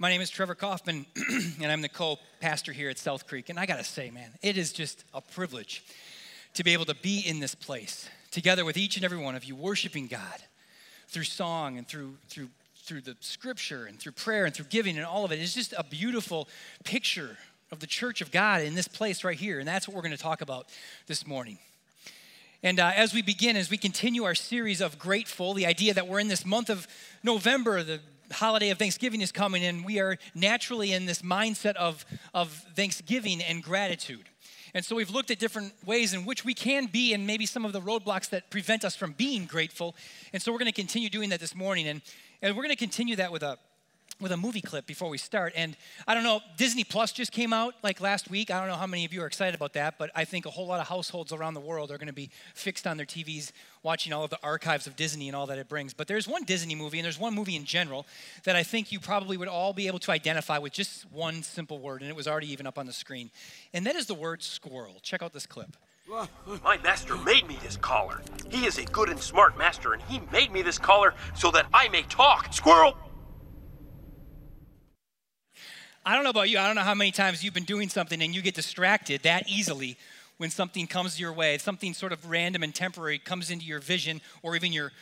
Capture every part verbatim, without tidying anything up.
My name is Trevor Kaufman, and I'm the co-pastor here at South Creek. And I got to say, man, it is just a privilege to be able to be in this place together with each and every one of you, worshiping God through song and through through through the scripture and through prayer and through giving and all of it. It's just a beautiful picture of the church of God in this place right here. And that's what we're going to talk about this morning. And uh, as we begin, as we continue our series of Grateful, the idea that we're in this month of November, the holiday of Thanksgiving is coming, and we are naturally in this mindset of, of Thanksgiving and gratitude. And so we've looked at different ways in which we can be and maybe some of the roadblocks that prevent us from being grateful. And so we're going to continue doing that this morning. And, and we're going to continue that with a with a movie clip before we start. And I don't know, Disney Plus just came out like last week. I don't know how many of you are excited about that, but I think a whole lot of households around the world are going to be fixed on their T Vs watching all of the archives of Disney and all that it brings. But there's one Disney movie, and there's one movie in general that I think you probably would all be able to identify with just one simple word, and it was already even up on the screen. And that is the word squirrel. Check out this clip. My master made me this collar. He is a good and smart master, and he made me this collar so that I may talk. Squirrel! I don't know about you. I don't know how many times you've been doing something and you get distracted that easily when something comes your way, something sort of random and temporary comes into your vision or even your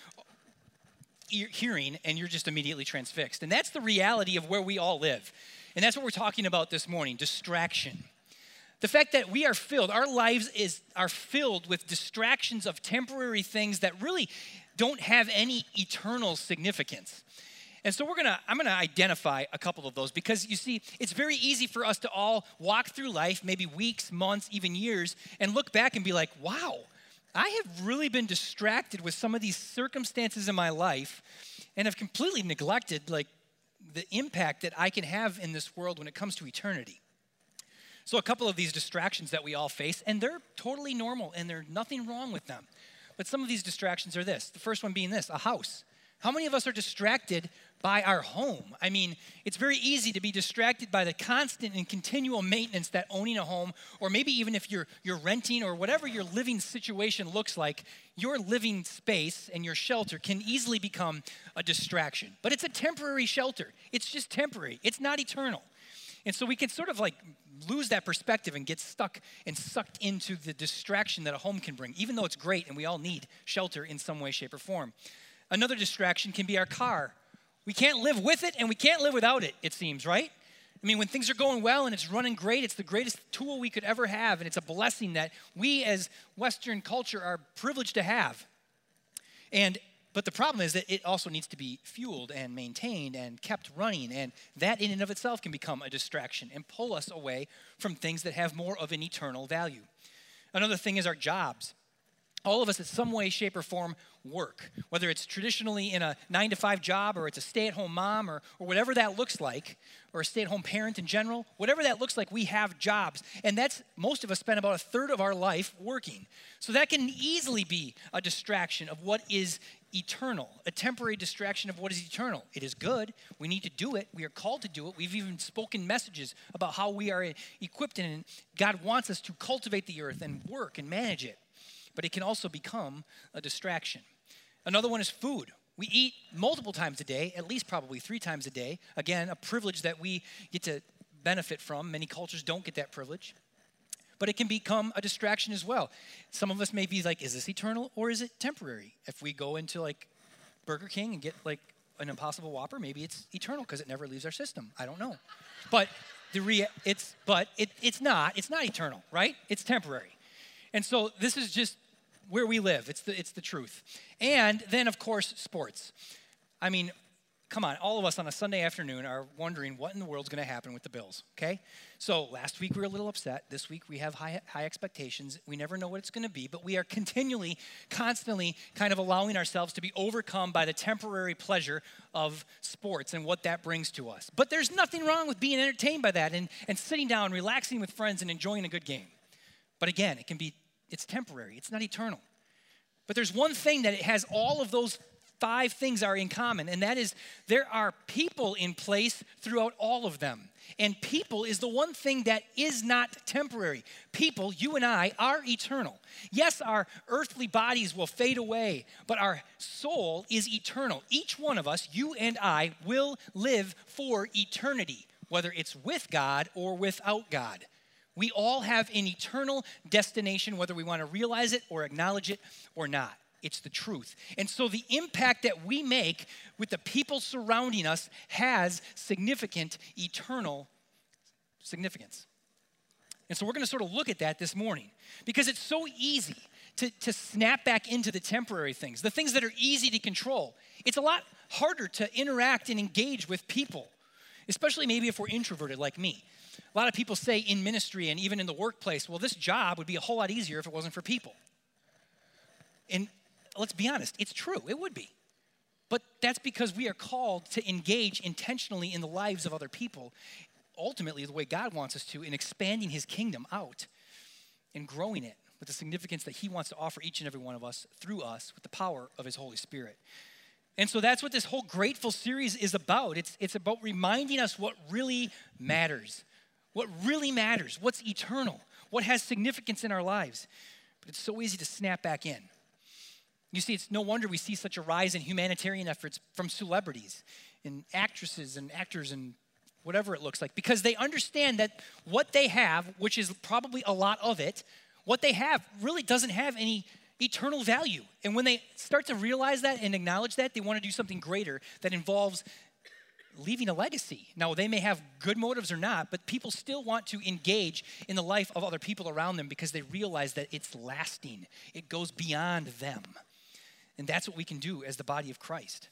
ear, hearing, and you're just immediately transfixed. And that's the reality of where we all live. And that's what we're talking about this morning, distraction. The fact that we are filled, our lives is are filled with distractions of temporary things that really don't have any eternal significance. And so we're gonna, I'm gonna identify a couple of those because you see, it's very easy for us to all walk through life, maybe weeks, months, even years, and look back and be like, wow, I have really been distracted with some of these circumstances in my life and have completely neglected like the impact that I can have in this world when it comes to eternity. So a couple of these distractions that we all face, and they're totally normal and there's nothing wrong with them. But some of these distractions are this. The first one being this, a house. How many of us are distracted by our home? I mean, it's very easy to be distracted by the constant and continual maintenance that owning a home, or maybe even if you're you're renting or whatever your living situation looks like, your living space and your shelter can easily become a distraction. But it's a temporary shelter. It's just temporary. It's not eternal. And so we can sort of like lose that perspective and get stuck and sucked into the distraction that a home can bring, even though it's great and we all need shelter in some way, shape, or form. Another distraction can be our car. We can't live with it and we can't live without it, it seems, right? I mean, when things are going well and it's running great, it's the greatest tool we could ever have, and it's a blessing that we as Western culture are privileged to have. And but the problem is that it also needs to be fueled and maintained and kept running, and that in and of itself can become a distraction and pull us away from things that have more of an eternal value. Another thing is our jobs. All of us in some way, shape, or form work, whether it's traditionally in a nine to five job or it's a stay-at-home mom or, or whatever that looks like, or a stay-at-home parent in general, whatever that looks like, we have jobs. And that's, most of us spend about a third of our life working. So that can easily be a distraction of what is eternal, a temporary distraction of what is eternal. It is good. We need to do it. We are called to do it. We've even spoken messages about how we are equipped and God wants us to cultivate the earth and work and manage it. But it can also become a distraction. Another one is food. We eat multiple times a day, at least probably three times a day. Again, a privilege that we get to benefit from. Many cultures don't get that privilege. But it can become a distraction as well. Some of us may be like, is this eternal or is it temporary? If we go into like Burger King and get like an Impossible Whopper, maybe it's eternal because it never leaves our system. I don't know. But the rea- it's but it, it's not. It's not eternal, right? It's temporary. And so this is just where we live. It's the, it's the truth. And then, of course, sports. I mean, come on. All of us on a Sunday afternoon are wondering what in the world's going to happen with the Bills, okay? So last week we were a little upset. This week we have high, high expectations. We never know what it's going to be, but we are continually, constantly kind of allowing ourselves to be overcome by the temporary pleasure of sports and what that brings to us. But there's nothing wrong with being entertained by that and, and sitting down, relaxing with friends, and enjoying a good game. But again, it can be, it's temporary. It's not eternal. But there's one thing that it has all of those five things are in common, and that is there are people in place throughout all of them. And people is the one thing that is not temporary. People, you and I, are eternal. Yes, our earthly bodies will fade away, but our soul is eternal. Each one of us, you and I, will live for eternity, whether it's with God or without God. We all have an eternal destination, whether we want to realize it or acknowledge it or not. It's the truth. And so the impact that we make with the people surrounding us has significant eternal significance. And so we're going to sort of look at that this morning because it's so easy to, to snap back into the temporary things, the things that are easy to control. It's a lot harder to interact and engage with people, especially maybe if we're introverted like me. A lot of people say in ministry and even in the workplace, well, this job would be a whole lot easier if it wasn't for people. And let's be honest, it's true, it would be. But that's because we are called to engage intentionally in the lives of other people, ultimately the way God wants us to, in expanding his kingdom out and growing it with the significance that he wants to offer each and every one of us through us with the power of his Holy Spirit. And so that's what this whole Grateful series is about. It's, it's about reminding us what really matters, what really matters, what's eternal, what has significance in our lives. But it's so easy to snap back in. You see, it's no wonder we see such a rise in humanitarian efforts from celebrities and actresses and actors and whatever it looks like, because they understand that what they have, which is probably a lot of it, what they have really doesn't have any eternal value. And when they start to realize that and acknowledge that, they want to do something greater that involves leaving a legacy. Now, they may have good motives or not, but people still want to engage in the life of other people around them because they realize that it's lasting. It goes beyond them. And that's what we can do as the body of Christ.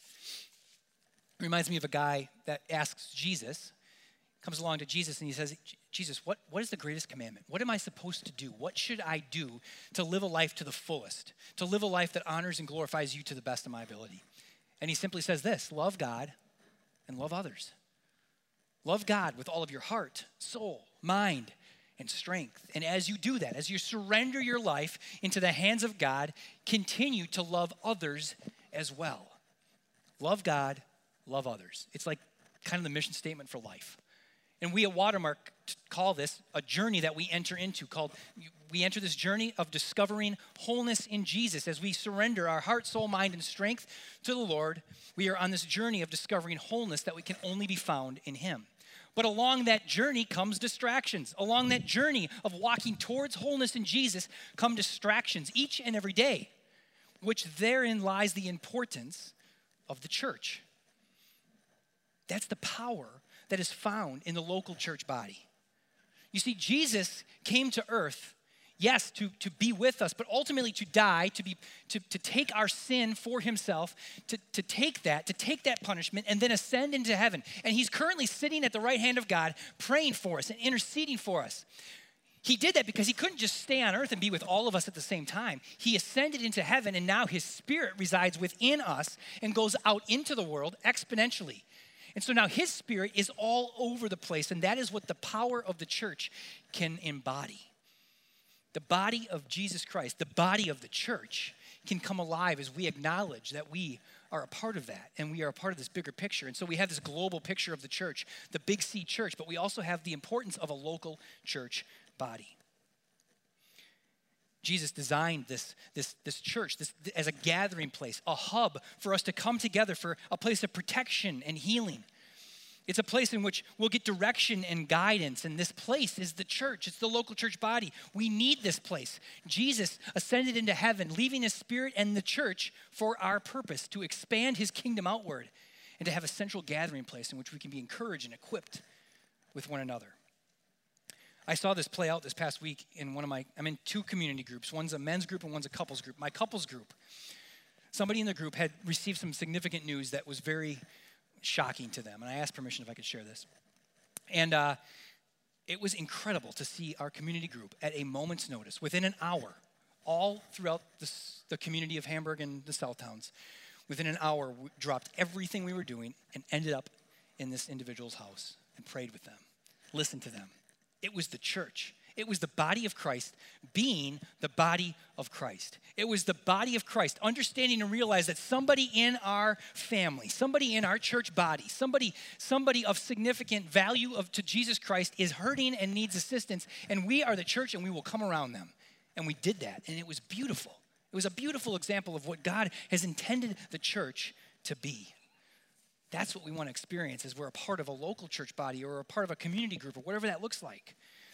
It reminds me of a guy that asks Jesus, comes along to Jesus and he says, Jesus, what, what is the greatest commandment? What am I supposed to do? What should I do to live a life to the fullest, to live a life that honors and glorifies you to the best of my ability? And he simply says this, love God and love others. Love God with all of your heart, soul, mind, and strength. And as you do that, as you surrender your life into the hands of God, continue to love others as well. Love God, love others. It's like kind of the mission statement for life. And we at Watermark call this a journey that we enter into, called, we enter this journey of discovering wholeness in Jesus. As we surrender our heart, soul, mind, and strength to the Lord, we are on this journey of discovering wholeness that we can only be found in him. But along that journey comes distractions. Along that journey of walking towards wholeness in Jesus come distractions each and every day, which therein lies the importance of the church. That's the power that is found in the local church body. You see, Jesus came to earth, yes, to, to be with us, but ultimately to die, to be to, to take our sin for himself, to, to take that, to take that punishment, and then ascend into heaven. And he's currently sitting at the right hand of God, praying for us and interceding for us. He did that because he couldn't just stay on earth and be with all of us at the same time. He ascended into heaven, and now his spirit resides within us and goes out into the world exponentially. And so now his spirit is all over the place, and that is what the power of the church can embody. The body of Jesus Christ, the body of the church, can come alive as we acknowledge that we are a part of that, and we are a part of this bigger picture. And so we have this global picture of the church, the Big C church, but we also have the importance of a local church body. Jesus designed this, this, this church this, as a gathering place, a hub for us to come together, for a place of protection and healing. It's a place in which we'll get direction and guidance, and this place is the church. It's the local church body. We need this place. Jesus ascended into heaven, leaving his spirit and the church for our purpose, to expand his kingdom outward and to have a central gathering place in which we can be encouraged and equipped with one another. I saw this play out this past week in one of my, I'm in two community groups. One's a men's group and one's a couples group. My couples group, somebody in the group had received some significant news that was very shocking to them. And I asked permission if I could share this. And uh, it was incredible to see our community group at a moment's notice, within an hour, all throughout the, the community of Hamburg and the South Towns, within an hour, we dropped everything we were doing and ended up in this individual's house and prayed with them, listened to them. It was the church. It was the body of Christ being the body of Christ. It was the body of Christ, understanding and realize that somebody in our family, somebody in our church body, somebody, somebody of significant value of, to Jesus Christ is hurting and needs assistance, and we are the church and we will come around them. And we did that, and it was beautiful. It was a beautiful example of what God has intended the church to be. That's what we want to experience as we're a part of a local church body or a part of a community group or whatever that looks like.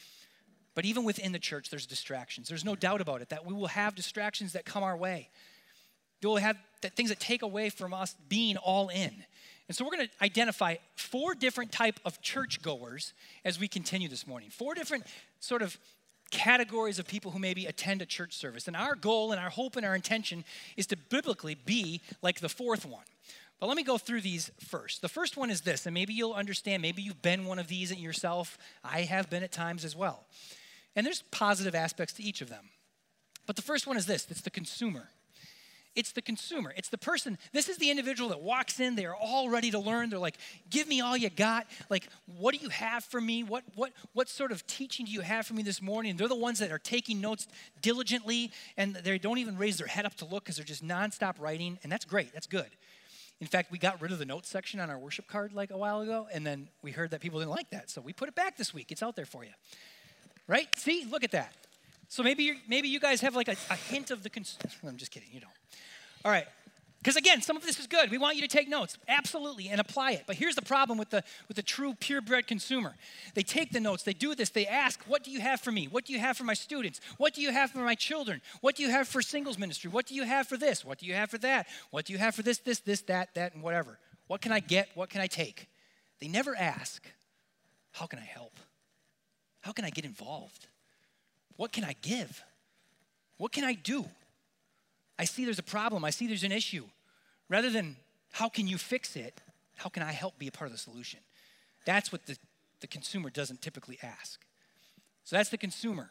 But even within the church, there's distractions. There's no doubt about it that we will have distractions that come our way. We will have that things that take away from us being all in. And so we're going to identify four different type of churchgoers as we continue this morning. Four different sort of categories of people who maybe attend a church service. And our goal and our hope and our intention is to biblically be like the fourth one. But let me go through these first. The first one is this, and maybe you'll understand, maybe you've been one of these yourself. I have been at times as well. And there's positive aspects to each of them. But the first one is this, it's the consumer. It's the consumer. It's the person, this is the individual that walks in, they're all ready to learn. They're like, give me all you got. Like, what do you have for me? What, what, what sort of teaching do you have for me this morning? They're the ones that are taking notes diligently, and they don't even raise their head up to look because they're just nonstop writing, and that's great, that's good. In fact, we got rid of the notes section on our worship card like a while ago, and then we heard that people didn't like that, so we put it back this week. It's out there for you. Right? See, look at that. So maybe you're, maybe you guys have like a, a hint of the, cons- I'm just kidding, you don't. All right, because again, some of this is good. We want you to take notes, absolutely, and apply it. But here's the problem with the with the true purebred consumer. They take the notes, they do this, they ask, what do you have for me? What do you have for my students? What do you have for my children? What do you have for singles ministry? What do you have for this? What do you have for that? What do you have for this, this, this, that, that, and whatever? What can I get? What can I take? They never ask, how can I help? How can I get involved? What can I give? What can I do? I see there's a problem. I see there's an issue. Rather than, how can you fix it? How can I help be a part of the solution? That's what the, the consumer doesn't typically ask. So that's the consumer.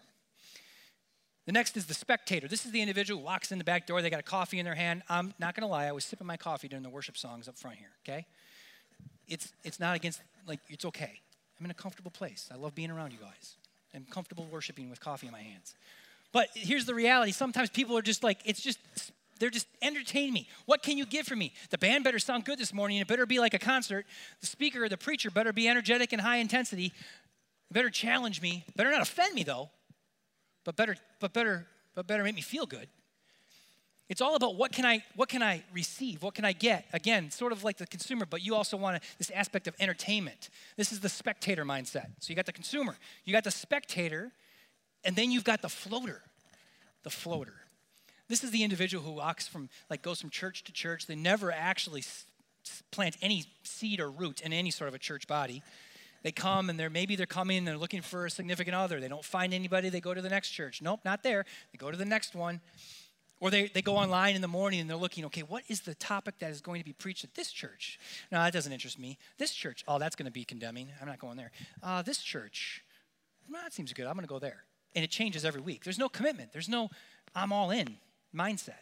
The next is the spectator. This is the individual who walks in the back door. They got a coffee in their hand. I'm not going to lie. I was sipping my coffee during the worship songs up front here, okay? It's, it's not against, like, it's okay. I'm in a comfortable place. I love being around you guys. I'm comfortable worshiping with coffee in my hands. But here's the reality. Sometimes people are just like, it's just, they're just entertaining me. What can you give for me? The band better sound good this morning. It better be like a concert. The speaker or the preacher better be energetic and high intensity. Better challenge me. Better not offend me though. But better, but better, but better make me feel good. It's all about what can I, what can I receive? What can I get? Again, sort of like the consumer, but you also want this aspect of entertainment. This is the spectator mindset. So you got the consumer, you got the spectator, and then you've got the floater, the floater. This is the individual who walks from, like goes from church to church. They never actually s- plant any seed or root in any sort of a church body. They come and they're, maybe they're coming and they're looking for a significant other. They don't find anybody, they go to the next church. Nope, not there. They go to the next one. Or they, they go online in the morning and they're looking, okay, what is the topic that is going to be preached at this church? No, that doesn't interest me. This church, oh, that's going to be condemning. I'm not going there. Uh, this church, well, that seems good. I'm going to go there. And it changes every week. There's no commitment. There's no I'm all in mindset.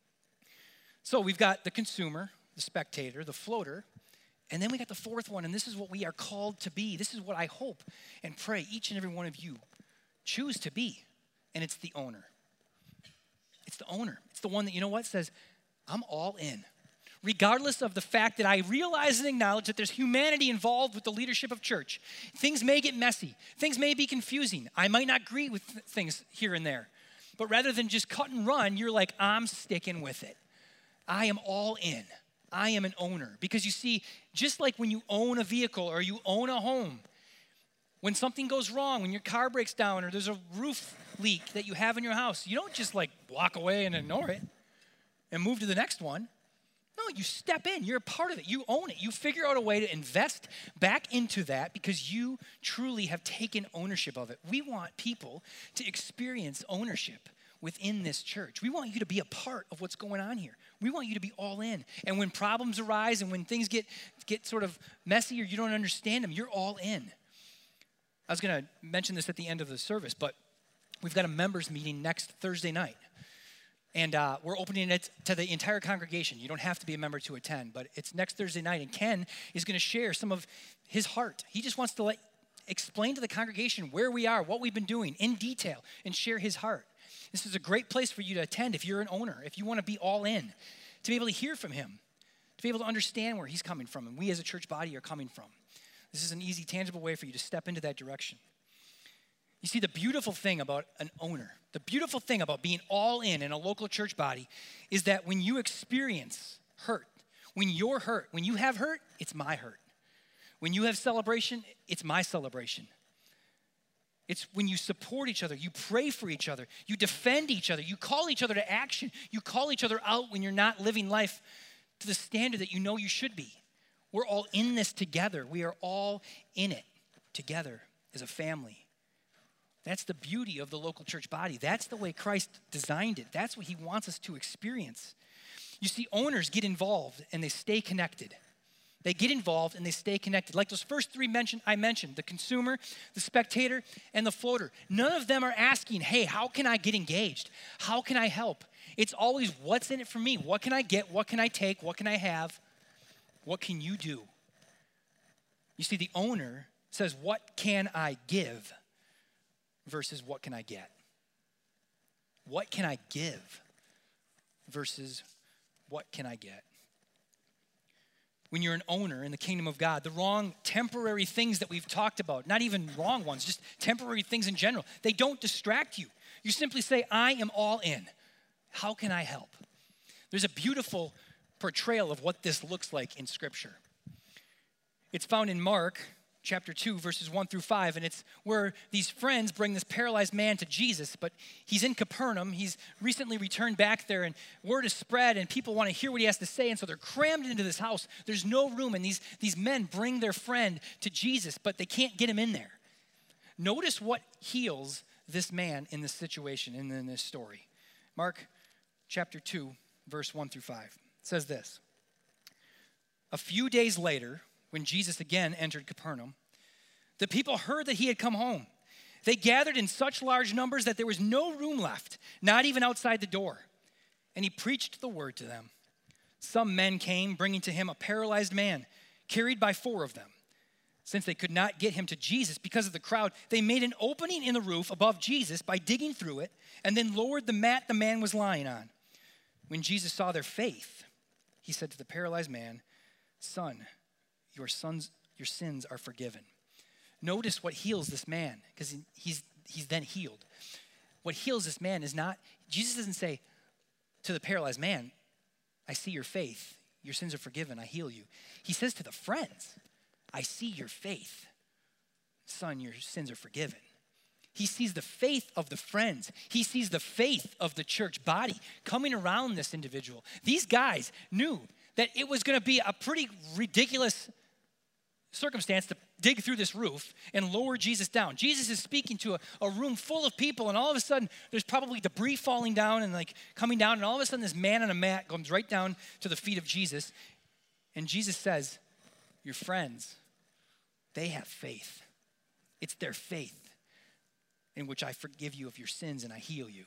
So we've got the consumer, the spectator, the floater, and then we got the fourth one, and this is what we are called to be. This is what I hope and pray each and every one of you choose to be, and it's the owner. It's the owner. It's the one that, you know what, says, I'm all in. Regardless of the fact that I realize and acknowledge that there's humanity involved with the leadership of church. Things may get messy. Things may be confusing. I might not agree with th- things here and there. But rather than just cut and run, you're like, I'm sticking with it. I am all in. I am an owner. Because you see, just like when you own a vehicle or you own a home, when something goes wrong, when your car breaks down or there's a roof leak that you have in your house, you don't just like walk away and ignore it and move to the next one. No, you step in. You're a part of it. You own it. You figure out a way to invest back into that because you truly have taken ownership of it. We want people to experience ownership within this church. We want you to be a part of what's going on here. We want you to be all in. And when problems arise and when things get, get sort of messy or you don't understand them, you're all in. I was going to mention this at the end of the service, but we've got a members meeting next Thursday night. And uh, we're opening it to the entire congregation. You don't have to be a member to attend, but it's next Thursday night. And Ken is going to share some of his heart. He just wants to let explain to the congregation where we are, what we've been doing in detail, and share his heart. This is a great place for you to attend if you're an owner, if you want to be all in, to be able to hear from him, to be able to understand where he's coming from and we as a church body are coming from. This is an easy, tangible way for you to step into that direction. You see, the beautiful thing about an owner, the beautiful thing about being all in in a local church body is that when you experience hurt, when you're hurt, when you have hurt, it's my hurt. When you have celebration, it's my celebration. It's when you support each other, you pray for each other, you defend each other, you call each other to action, you call each other out when you're not living life to the standard that you know you should be. We're all in this together. We are all in it together as a family. That's the beauty of the local church body. That's the way Christ designed it. That's what he wants us to experience. You see, owners get involved and they stay connected. They get involved and they stay connected. Like those first three mentioned, I mentioned, the consumer, the spectator, and the floater. None of them are asking, hey, how can I get engaged? How can I help? It's always, what's in it for me? What can I get? What can I take? What can I have? What can you do? You see, the owner says, what can I give? Versus what can I get? What can I give? Versus what can I get? When you're an owner in the kingdom of God, the wrong temporary things that we've talked about, not even wrong ones, just temporary things in general, they don't distract you. You simply say, I am all in. How can I help? There's a beautiful portrayal of what this looks like in Scripture. It's found in Mark chapter two, verses one through five, and it's where these friends bring this paralyzed man to Jesus, but he's in Capernaum. He's recently returned back there, and word is spread, and people want to hear what he has to say, and so they're crammed into this house. There's no room, and these, these men bring their friend to Jesus, but they can't get him in there. Notice what heals this man in this situation and in this story. Mark chapter two, verse one through five. It says this. A few days later, when Jesus again entered Capernaum, the people heard that he had come home. They gathered in such large numbers that there was no room left, not even outside the door. And he preached the word to them. Some men came, bringing to him a paralyzed man, carried by four of them. Since they could not get him to Jesus because of the crowd, they made an opening in the roof above Jesus by digging through it, and then lowered the mat the man was lying on. When Jesus saw their faith, he said to the paralyzed man, Son, Your sons, your sins are forgiven. Notice what heals this man, because he's he's then healed. What heals this man is not, Jesus doesn't say to the paralyzed man, I see your faith, your sins are forgiven, I heal you. He says to the friends, I see your faith. Son, your sins are forgiven. He sees the faith of the friends. He sees the faith of the church body coming around this individual. These guys knew that it was going to be a pretty ridiculous circumstance to dig through this roof and lower Jesus down. Jesus is speaking to a, a room full of people, and all of a sudden there's probably debris falling down and like coming down, and all of a sudden this man on a mat comes right down to the feet of Jesus, and Jesus says, your friends, they have faith. It's their faith in which I forgive you of your sins and I heal you.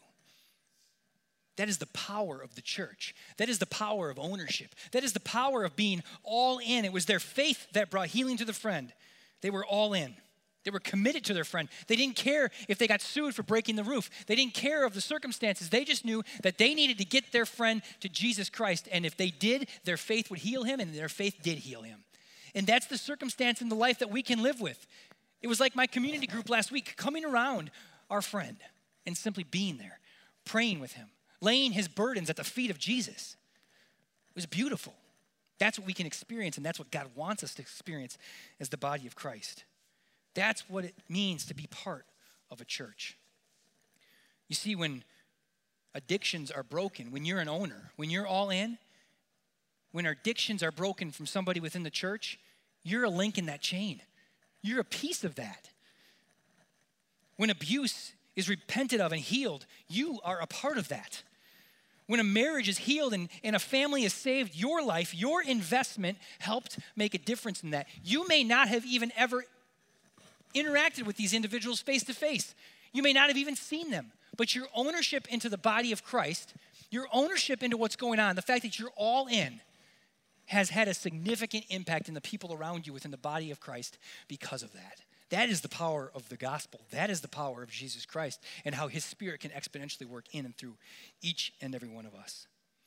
That is the power of the church. That is the power of ownership. That is the power of being all in. It was their faith that brought healing to the friend. They were all in. They were committed to their friend. They didn't care if they got sued for breaking the roof. They didn't care of the circumstances. They just knew that they needed to get their friend to Jesus Christ. And if they did, their faith would heal him, and their faith did heal him. And that's the circumstance in the life that we can live with. It was like my community group last week, coming around our friend and simply being there, praying with him, laying his burdens at the feet of Jesus. It was beautiful. That's what we can experience, and that's what God wants us to experience as the body of Christ. That's what it means to be part of a church. You see, when addictions are broken, when you're an owner, when you're all in, when our addictions are broken from somebody within the church, you're a link in that chain. You're a piece of that. When abuse is repented of and healed, you are a part of that. When a marriage is healed and, and a family is saved, your life, your investment helped make a difference in that. You may not have even ever interacted with these individuals face to face. You may not have even seen them, but your ownership into the body of Christ, your ownership into what's going on, the fact that you're all in, has had a significant impact in the people around you within the body of Christ because of that. That is the power of the gospel. That is the power of Jesus Christ and how his Spirit can exponentially work in and through each and every one of us.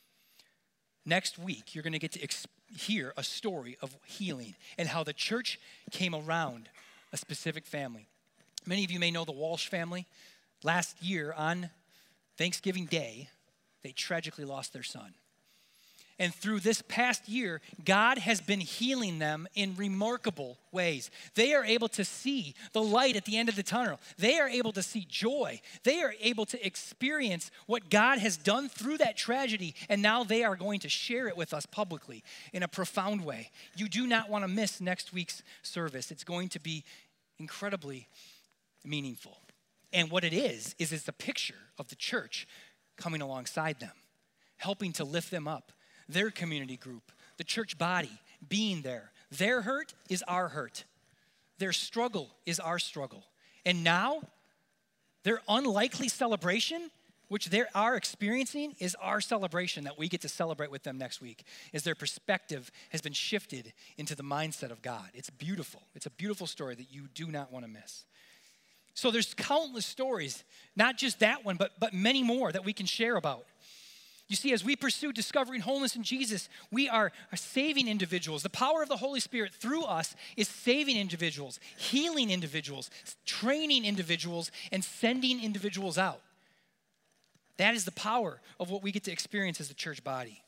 Next week, you're going to get to ex- hear a story of healing and how the church came around a specific family. Many of you may know the Walsh family. Last year on Thanksgiving Day, they tragically lost their son. And through this past year, God has been healing them in remarkable ways. They are able to see the light at the end of the tunnel. They are able to see joy. They are able to experience what God has done through that tragedy, and now they are going to share it with us publicly in a profound way. You do not want to miss next week's service. It's going to be incredibly meaningful. And what it is, is it's a picture of the church coming alongside them, helping to lift them up. Their community group, the church body, being there. Their hurt is our hurt. Their struggle is our struggle. And now, their unlikely celebration, which they are experiencing, is our celebration that we get to celebrate with them next week, as their perspective has been shifted into the mindset of God. It's beautiful. It's a beautiful story that you do not want to miss. So there's countless stories, not just that one, but, but many more that we can share about. You see, as we pursue discovering wholeness in Jesus, we are, are saving individuals. The power of the Holy Spirit through us is saving individuals, healing individuals, training individuals, and sending individuals out. That is the power of what we get to experience as the church body.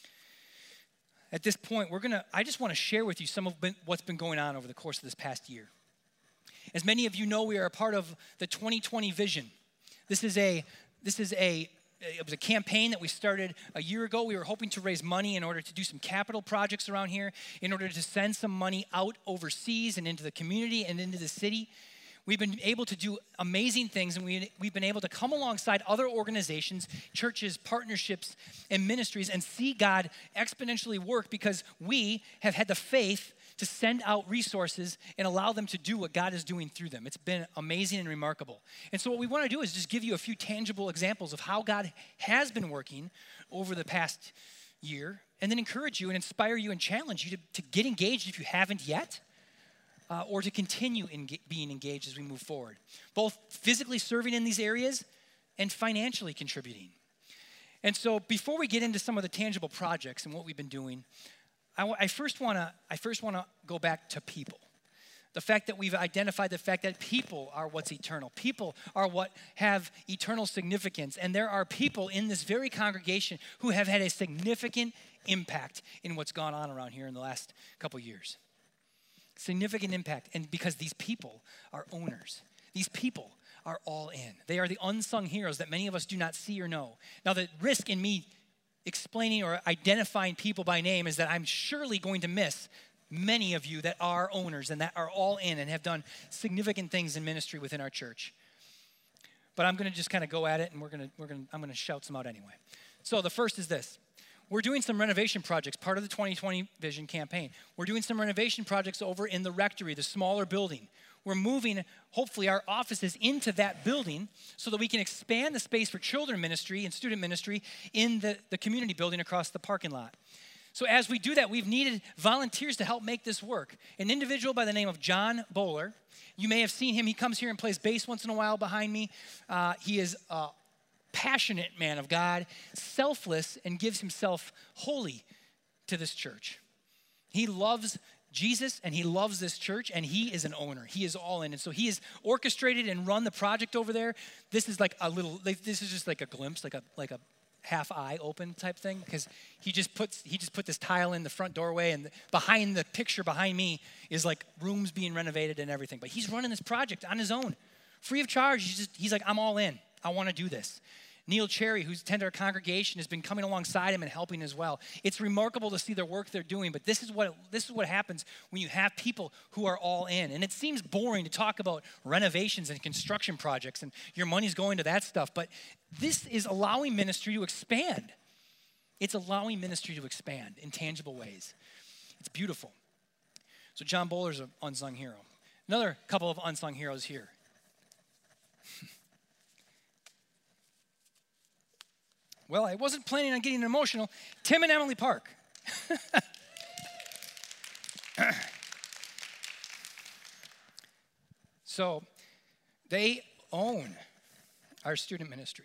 At this point, we're gonna, I just want to share with you some of been, what's been going on over the course of this past year. As many of you know, we are a part of the twenty twenty vision. This is a, this is a, It was a campaign that we started a year ago. We were hoping to raise money in order to do some capital projects around here, in order to send some money out overseas and into the community and into the city. We've been able to do amazing things, and we, we've been able to come alongside other organizations, churches, partnerships, and ministries and see God exponentially work because we have had the faith to send out resources and allow them to do what God is doing through them. It's been amazing and remarkable. And so what we want to do is just give you a few tangible examples of how God has been working over the past year, and then encourage you and inspire you and challenge you to, to get engaged if you haven't yet, uh, or to continue in being engaged as we move forward, both physically serving in these areas and financially contributing. And so before we get into some of the tangible projects and what we've been doing, I, I first want to I first want to go back to people. The fact that we've identified the fact that people are what's eternal. People are what have eternal significance. And there are people in this very congregation who have had a significant impact in what's gone on around here in the last couple years. Significant impact. And because these people are owners. These people are all in. They are the unsung heroes that many of us do not see or know. Now, the risk in me explaining or identifying people by name is that I'm surely going to miss many of you that are owners and that are all in and have done significant things in ministry within our church. But I'm going to just kind of go at it, and we're going to we're going to I'm going to shout some out anyway. So the first is this. We're doing some renovation projects, part of the twenty twenty Vision campaign. We're doing some renovation projects over in the rectory, the smaller building. We're moving, hopefully, our offices into that building so that we can expand the space for children ministry and student ministry in the, the community building across the parking lot. So as we do that, we've needed volunteers to help make this work. An individual by the name of John Bowler. You may have seen him. He comes here and plays bass once in a while behind me. Uh, he is a passionate man of God, selfless, and gives himself wholly to this church. He loves Jesus, and he loves this church, and he is an owner. He is all in. And so he has orchestrated and run the project over there. This is like a little, this is just like a glimpse, like a like a half eye open type thing, because he just puts he just put this tile in the front doorway, and behind the picture behind me is like rooms being renovated and everything. But he's running this project on his own, free of charge. He's just he's like, I'm all in. I want to do this. Neil Cherry, who's attended our congregation, has been coming alongside him and helping as well. It's remarkable to see their work they're doing, but this is what this is what happens when you have people who are all in. And it seems boring to talk about renovations and construction projects and your money's going to that stuff, but this is allowing ministry to expand. It's allowing ministry to expand in tangible ways. It's beautiful. So John Bowler's an unsung hero. Another couple of unsung heroes here. Well, I wasn't planning on getting emotional. Tim and Emily Park. So they own our student ministry.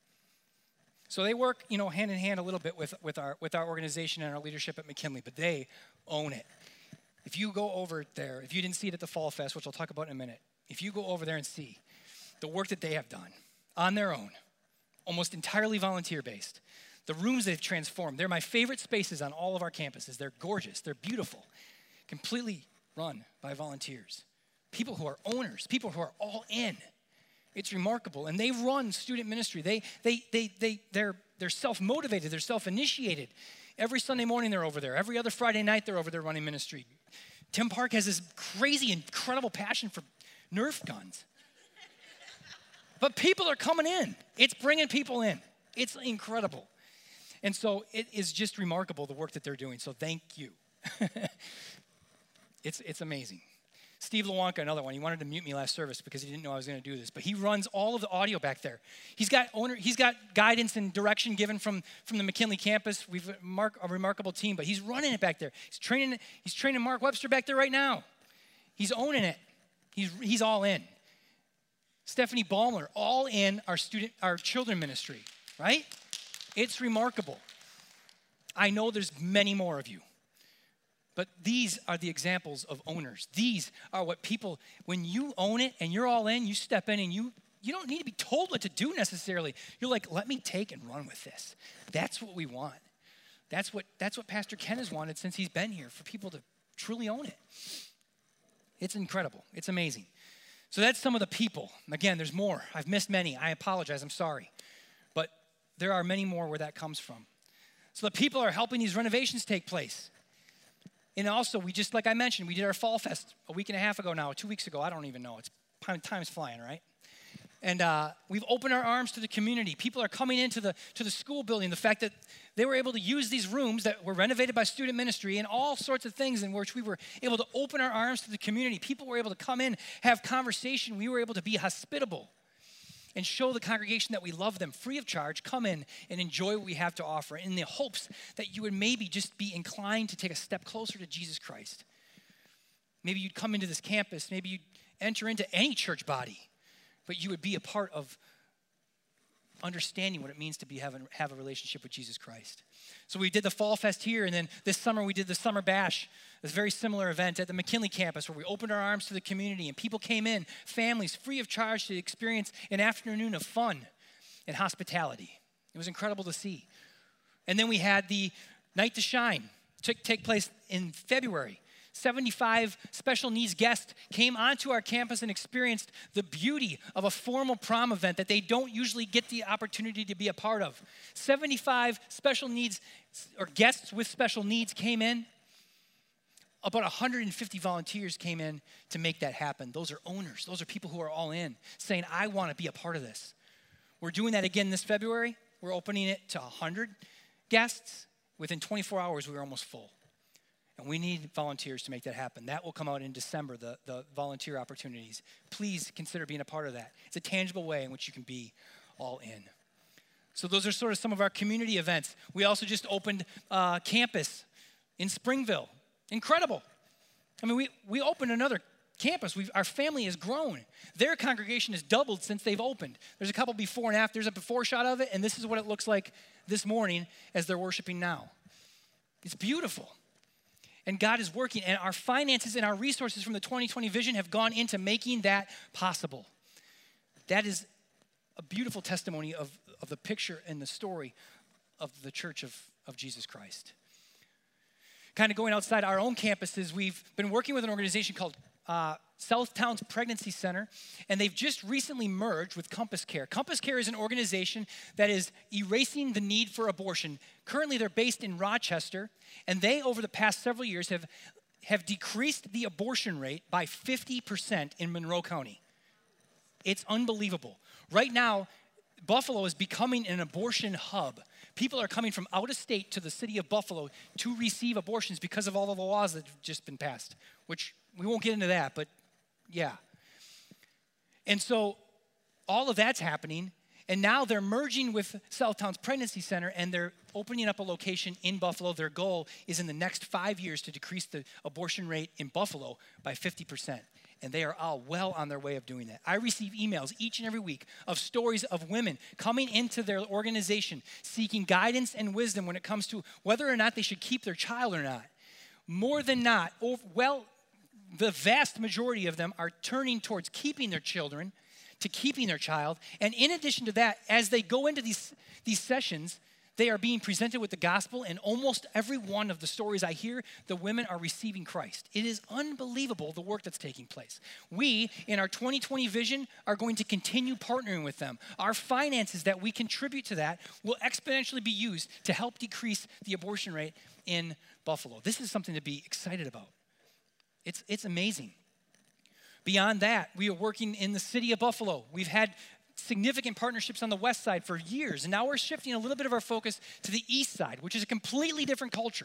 So they work, you know, hand in hand a little bit with, with, our, with our organization and our leadership at McKinley, but they own it. If you go over there, if you didn't see it at the Fall Fest, which I'll talk about in a minute, if you go over there and see the work that they have done on their own, almost entirely volunteer-based, the rooms they've transformed, they're my favorite spaces on all of our campuses. They're gorgeous, they're beautiful, completely run by volunteers, people who are owners, people who are all in. It's remarkable. And they run student ministry. They, they, they, they, they're, they're self-motivated. They're self-initiated. Every Sunday morning they're over there. Every other Friday night they're over there running ministry. Tim Park has this crazy, incredible passion for Nerf guns. But people are coming in. It's bringing people in. It's incredible. And so it is just remarkable, the work that they're doing. So thank you. it's, it's amazing. Steve Lewanka, another one, he wanted to mute me last service because he didn't know I was going to do this, but he runs all of the audio back there. He's got owner, he's got guidance and direction given from, from the McKinley campus. We've a, mark, a remarkable team, but he's running it back there. He's training, he's training Mark Webster back there right now. He's owning it. He's, he's all in. Stephanie Ballmer, all in our student, our children ministry, right? It's remarkable. I know there's many more of you. But these are the examples of owners. These are what people, when you own it and you're all in, you step in and you, you don't need to be told what to do necessarily. You're like, let me take and run with this. That's what we want. That's what, that's what Pastor Ken has wanted since he's been here, for people to truly own it. It's incredible. It's amazing. So that's some of the people. Again, there's more. I've missed many. I apologize. I'm sorry. But there are many more where that comes from. So the people are helping these renovations take place. And also, we just, like I mentioned, we did our Fall Fest a week and a half ago now, two weeks ago. I don't even know. It's time's flying, right? And uh, we've opened our arms to the community. People are coming into the, to the school building. The fact that they were able to use these rooms that were renovated by student ministry and all sorts of things in which we were able to open our arms to the community. People were able to come in, have conversation. We were able to be hospitable and show the congregation that we love them free of charge. Come in and enjoy what we have to offer in the hopes that you would maybe just be inclined to take a step closer to Jesus Christ. Maybe you'd come into this campus. Maybe you'd enter into any church body, but you would be a part of understanding what it means to be have, a, have a relationship with Jesus Christ. So we did the Fall Fest here, and then this summer we did the Summer Bash, this very similar event at the McKinley campus where we opened our arms to the community and people came in, families, free of charge to experience an afternoon of fun and hospitality. It was incredible to see. And then we had the Night to Shine take, take place in February. seventy-five special needs guests came onto our campus and experienced the beauty of a formal prom event that they don't usually get the opportunity to be a part of. seventy-five special needs or guests with special needs came in. About one hundred fifty volunteers came in to make that happen. Those are owners. Those are people who are all in, saying, I want to be a part of this. We're doing that again this February. We're opening it to one hundred guests. Within twenty-four hours, we were almost full. And we need volunteers to make that happen. That will come out in December, the, the volunteer opportunities. Please consider being a part of that. It's a tangible way in which you can be all in. So those are sort of some of our community events. We also just opened uh, campus in Springville. Incredible. I mean, we, we opened another campus. We've, our family has grown. Their congregation has doubled since they've opened. There's a couple before and after. There's a before shot of it, and this is what it looks like this morning as they're worshiping now. It's beautiful. And God is working, and our finances and our resources from the twenty twenty vision have gone into making that possible. That is a beautiful testimony of, of the picture and the story of the church of, of Jesus Christ. Kind of going outside our own campuses, we've been working with an organization called uh, Southtowns Pregnancy Center, and they've just recently merged with Compass Care. Compass Care is an organization that is erasing the need for abortion. Currently, they're based in Rochester, and they, over the past several years, have, have decreased the abortion rate by fifty percent in Monroe County. It's unbelievable. Right now, Buffalo is becoming an abortion hub. People are coming from out of state to the city of Buffalo to receive abortions because of all of the laws that have just been passed, which we won't get into that, but yeah. And so all of that's happening, and now they're merging with Southtowns Pregnancy Center, and they're opening up a location in Buffalo. Their goal is in the next five years to decrease the abortion rate in Buffalo by fifty percent. And they are all well on their way of doing that. I receive emails each and every week of stories of women coming into their organization seeking guidance and wisdom when it comes to whether or not they should keep their child or not. More than not, well, the vast majority of them are turning towards keeping their children, to keeping their child. And in addition to that, as they go into these, these sessions, they are being presented with the gospel, and almost every one of the stories I hear, the women are receiving Christ. It is unbelievable the work that's taking place. We, in our twenty twenty vision, are going to continue partnering with them. Our finances that we contribute to that will exponentially be used to help decrease the abortion rate in Buffalo. This is something to be excited about. It's, it's amazing. Beyond that, we are working in the city of Buffalo. We've had significant partnerships on the west side for years, and now we're shifting a little bit of our focus to the east side, which is a completely different culture.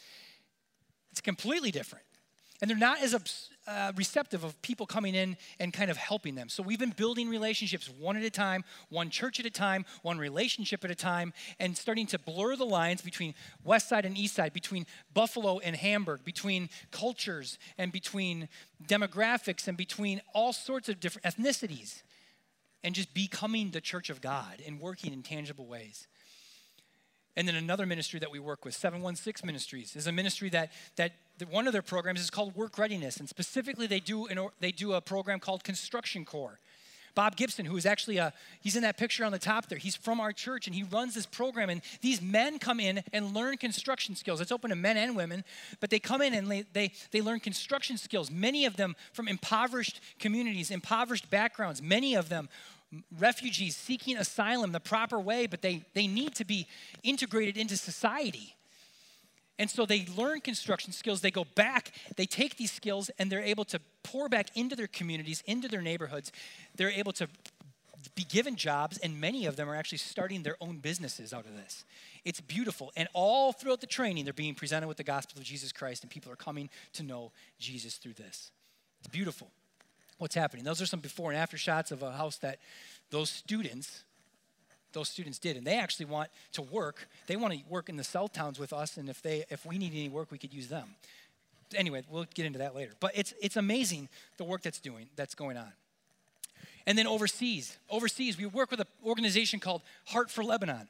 It's completely different. And they're not as uh, receptive of people coming in and kind of helping them. So we've been building relationships one at a time, one church at a time, one relationship at a time, and starting to blur the lines between west side and east side, between Buffalo and Hamburg, between cultures and between demographics and between all sorts of different ethnicities, and just becoming the church of God and working in tangible ways. And then another ministry that we work with, seven one six Ministries, is a ministry that, that that one of their programs is called Work Readiness. And specifically, they do, an, they do a program called Construction Corps. Bob Gibson, who is actually, a, he's in that picture on the top there. He's from our church, and he runs this program. And these men come in and learn construction skills. It's open to men and women, but they come in and they, they, they learn construction skills, many of them from impoverished communities, impoverished backgrounds, many of them refugees seeking asylum the proper way, but they, they need to be integrated into society. And so they learn construction skills, they go back, they take these skills, and they're able to pour back into their communities, into their neighborhoods. They're able to be given jobs, and many of them are actually starting their own businesses out of this. It's beautiful. And all throughout the training, they're being presented with the gospel of Jesus Christ, and people are coming to know Jesus through this. It's beautiful what's happening. Those are some before and after shots of a house that those students those students did, and they actually want to work. They want to work in the cell towns with us, and if they if we need any work, we could use them. Anyway, we'll get into that later. But it's it's amazing the work that's doing that's going on. And then overseas, overseas, we work with an organization called Heart for Lebanon.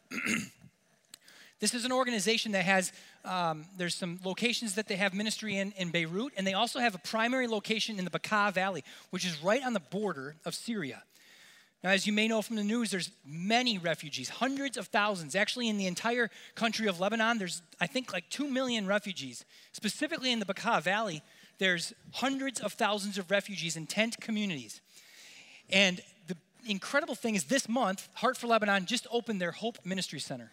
This is an organization that has, um, there's some locations that they have ministry in in Beirut, and they also have a primary location in the Bekaa Valley, which is right on the border of Syria. Now, as you may know from the news, there's many refugees, hundreds of thousands. Actually, in the entire country of Lebanon, there's, I think, like two million refugees. Specifically in the Bekaa Valley, there's hundreds of thousands of refugees in tent communities. And the incredible thing is this month, Heart for Lebanon just opened their Hope Ministry Center.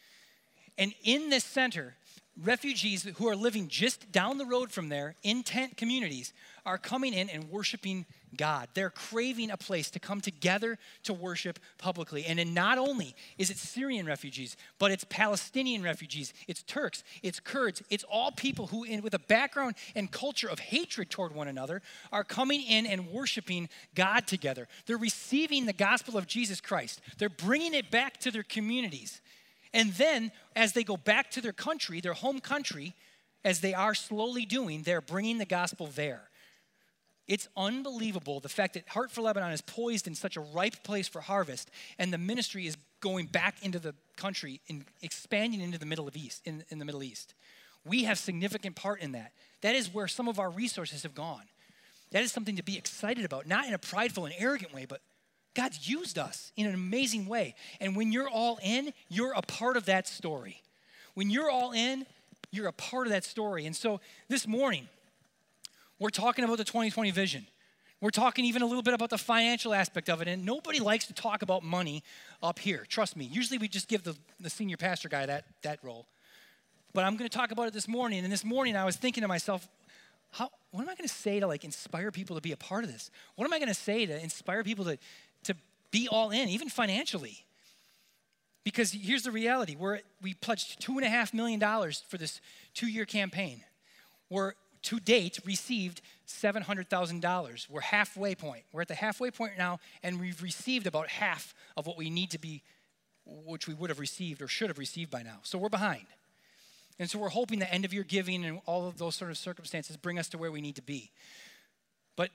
And in this center, refugees who are living just down the road from there in tent communities are coming in and worshiping God. They're craving a place to come together to worship publicly. And then not only is it Syrian refugees, but it's Palestinian refugees, it's Turks, it's Kurds, it's all people who, in, with a background and culture of hatred toward one another, are coming in and worshiping God together. They're receiving the gospel of Jesus Christ. They're bringing it back to their communities. And then, as they go back to their country, their home country, as they are slowly doing, they're bringing the gospel there. It's unbelievable the fact that Heart for Lebanon is poised in such a ripe place for harvest, and the ministry is going back into the country and expanding into the Middle East. In, in the Middle East, we have significant part in that. That is where some of our resources have gone. That is something to be excited about, not in a prideful and arrogant way, but God's used us in an amazing way. And when you're all in, you're a part of that story. When you're all in, you're a part of that story. And so this morning, we're talking about the twenty twenty vision. We're talking even a little bit about the financial aspect of it. And nobody likes to talk about money up here. Trust me. Usually we just give the, the senior pastor guy that, that role. But I'm going to talk about it this morning. And this morning I was thinking to myself, how, what am I going to say to like inspire people to be a part of this? What am I going to say to inspire people to, to be all in, even financially? Because here's the reality. We're, we pledged two point five million dollars for this two-year campaign. We're, to date, received seven hundred thousand dollars. We're halfway point. We're at the halfway point now, and we've received about half of what we need to be, which we would have received or should have received by now. So we're behind. And so we're hoping the end of year giving and all of those sort of circumstances bring us to where we need to be. But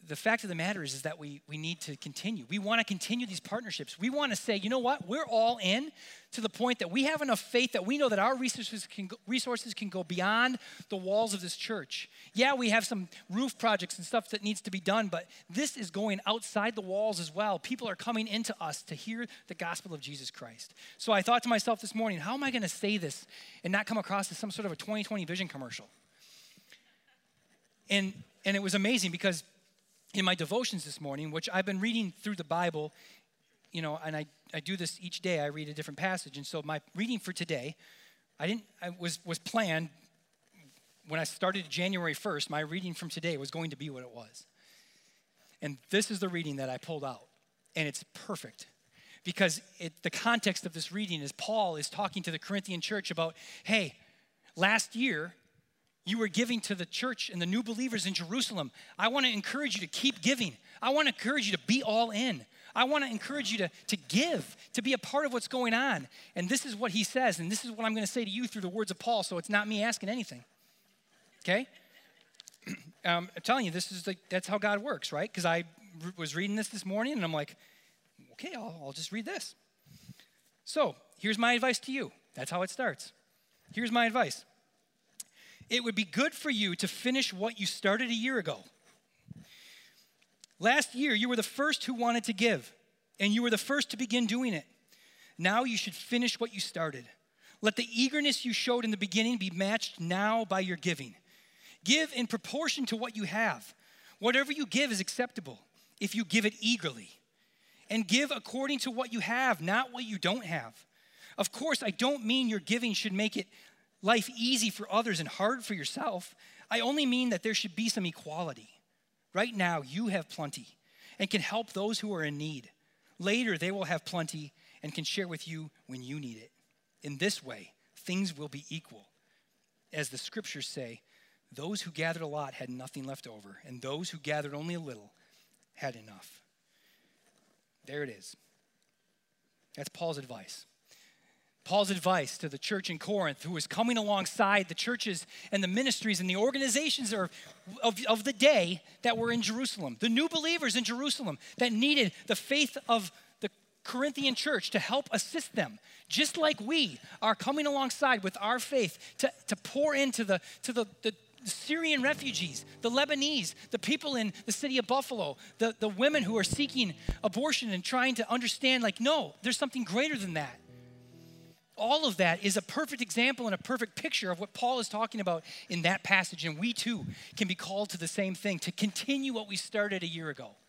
the fact of the matter is, is that we, we need to continue. We want to continue these partnerships. We want to say, you know what? We're all in to the point that we have enough faith that we know that our resources can go, resources can go beyond the walls of this church. Yeah, we have some roof projects and stuff that needs to be done, but this is going outside the walls as well. People are coming into us to hear the gospel of Jesus Christ. So I thought to myself this morning, how am I going to say this and not come across as some sort of a twenty twenty vision commercial? And, and it was amazing because in my devotions this morning, which I've been reading through the Bible, you know, and I, I do this each day. I read a different passage. And so my reading for today, I didn't, I was, was planned when I started January first, my reading from today was going to be what it was. And this is the reading that I pulled out. And it's perfect because it, the context of this reading is Paul is talking to the Corinthian church about, hey, last year, you were giving to the church and the new believers in Jerusalem. I want to encourage you to keep giving. I want to encourage you to be all in. I want to encourage you to, to give, to be a part of what's going on. And this is what he says, and this is what I'm going to say to you through the words of Paul, so it's not me asking anything. Okay? um, I'm telling you, this is like, that's how God works, right? Because I r- was reading this this morning, and I'm like, okay, I'll, I'll just read this. So here's my advice to you. That's how it starts. Here's my advice. It would be good for you to finish what you started a year ago. Last year, you were the first who wanted to give, and you were the first to begin doing it. Now you should finish what you started. Let the eagerness you showed in the beginning be matched now by your giving. Give in proportion to what you have. Whatever you give is acceptable if you give it eagerly. And give according to what you have, not what you don't have. Of course, I don't mean your giving should make it life easy for others and hard for yourself. I only mean that there should be some equality. Right now, you have plenty and can help those who are in need. Later, they will have plenty and can share with you when you need it. In this way, things will be equal. As the scriptures say, those who gathered a lot had nothing left over, and those who gathered only a little had enough. There it is. That's Paul's advice. Paul's advice to the church in Corinth, who was coming alongside the churches and the ministries and the organizations of, of, of the day that were in Jerusalem. The new believers in Jerusalem that needed the faith of the Corinthian church to help assist them. Just like we are coming alongside with our faith to, to pour into the, to the, the Syrian refugees, the Lebanese, the people in the city of Buffalo, the, the women who are seeking abortion and trying to understand, like, no, there's something greater than that. All of that is a perfect example and a perfect picture of what Paul is talking about in that passage. And we too can be called to the same thing, to continue what we started a year ago.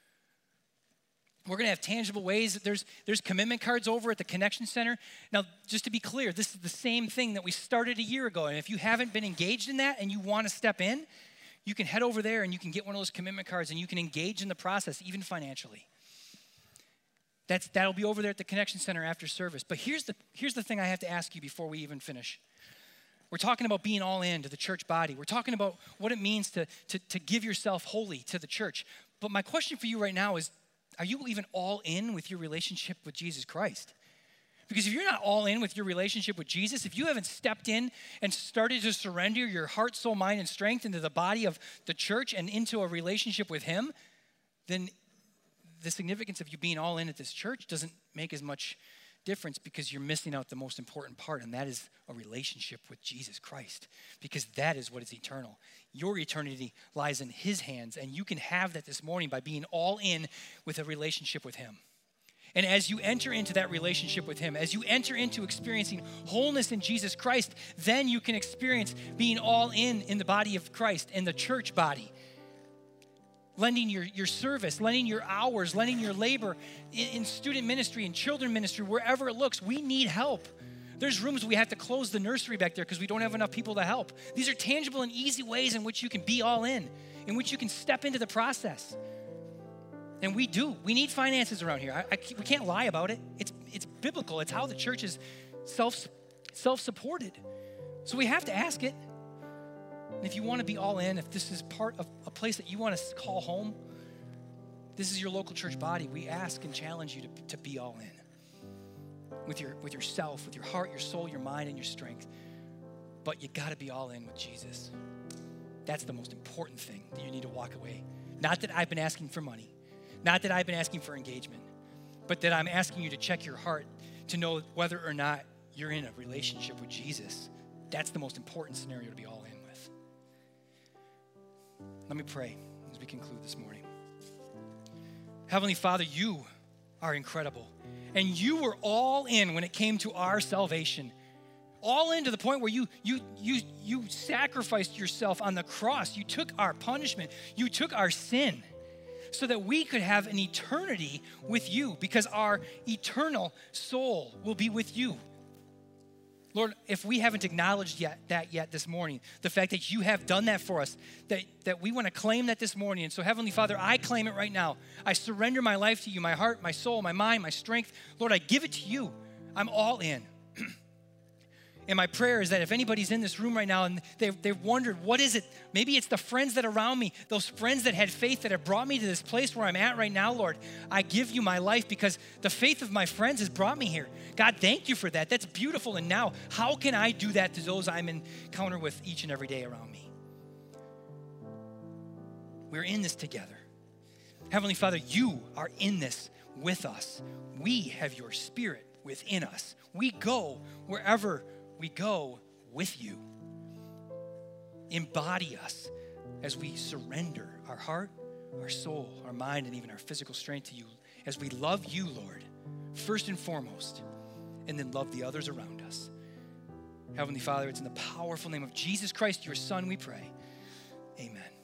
We're going to have tangible ways. There's, there's commitment cards over at the Connection Center. Now, just to be clear, this is the same thing that we started a year ago. And if you haven't been engaged in that and you want to step in, you can head over there and you can get one of those commitment cards and you can engage in the process, even financially. That's, that'll be over there at the Connection Center after service. But here's the, here's the thing I have to ask you before we even finish. We're talking about being all in to the church body. We're talking about what it means to, to, to give yourself wholly to the church. But my question for you right now is, are you even all in with your relationship with Jesus Christ? Because if you're not all in with your relationship with Jesus, if you haven't stepped in and started to surrender your heart, soul, mind, and strength into the body of the church and into a relationship with him, then the significance of you being all in at this church doesn't make as much difference because you're missing out the most important part, and that is a relationship with Jesus Christ, because that is what is eternal. Your eternity lies in his hands, and you can have that this morning by being all in with a relationship with him. And as you enter into that relationship with him, as you enter into experiencing wholeness in Jesus Christ, then you can experience being all in in the body of Christ, in the church body. Lending your, your service, lending your hours, lending your labor in, in student ministry, in children ministry, wherever it looks. We need help. There's rooms we have to close the nursery back there because we don't have enough people to help. These are tangible and easy ways in which you can be all in, in which you can step into the process. And we do. We need finances around here. I, I, we can't lie about it. It's, it's biblical. It's how the church is self, self-supported. So we have to ask it. And if you want to be all in, if this is part of a place that you want to call home, this is your local church body. We ask and challenge you to, to be all in with your with yourself, with your heart, your soul, your mind, and your strength. But you got to be all in with Jesus. That's the most important thing that you need to walk away Not that I've been asking for money, not that I've been asking for engagement, but that I'm asking you to check your heart to know whether or not you're in a relationship with Jesus. That's the most important scenario to be all in with. Let me pray as we conclude this morning. Heavenly Father, you are incredible. And you were all in when it came to our salvation. All in to the point where you, you, you, you sacrificed yourself on the cross. You took our punishment. You took our sin so that we could have an eternity with you, because our eternal soul will be with you. Lord, if we haven't acknowledged yet that yet this morning, the fact that you have done that for us, that, that we want to claim that this morning. And so, Heavenly Father, I claim it right now. I surrender my life to you, my heart, my soul, my mind, my strength. Lord, I give it to you. I'm all in. And my prayer is that if anybody's in this room right now and they've, they've wondered, what is it? Maybe it's the friends that are around me, those friends that had faith that have brought me to this place where I'm at right now, Lord. I give you my life because the faith of my friends has brought me here. God, thank you for that. That's beautiful. And now, how can I do that to those I'm in encounter with each and every day around me? We're in this together. Heavenly Father, you are in this with us. We have your spirit within us. We go wherever we go with you. Embody us as we surrender our heart, our soul, our mind, and even our physical strength to you, as we love you, Lord, first and foremost, and then love the others around us. Heavenly Father, it's in the powerful name of Jesus Christ, your Son, we pray. Amen.